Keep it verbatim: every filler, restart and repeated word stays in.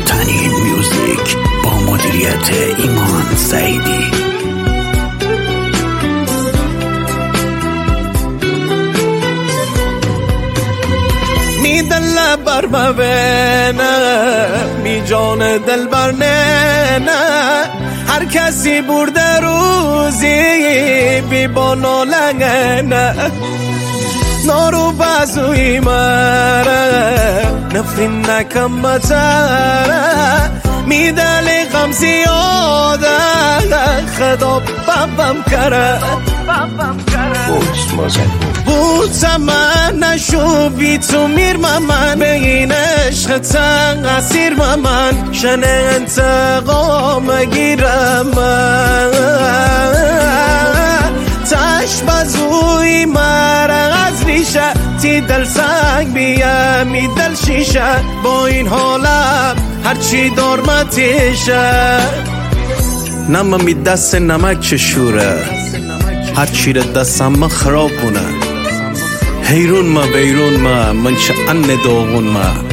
تنین میوزیک با مدیریت ایمان سعیدی. می دل بر مبینه می جان دل بر نه هر کسی برده روزی بی بانو لنگنه نارو بازوی مره نفرین نکم بچره می دل غم زیاده خدا بابم کره بود زمان نشو بی تو میر من به این عشق تنقصیر من شنه انتقام گیرم تش بزوی مرا از ریشه تی دل سنگ بیا می دل شیشه با این حالم هرچی دارمتیشه نم می دست نمک چشوره هر چی را دستم ما خراب بونه حیرون ما بیرون ما من چه ان داغون ما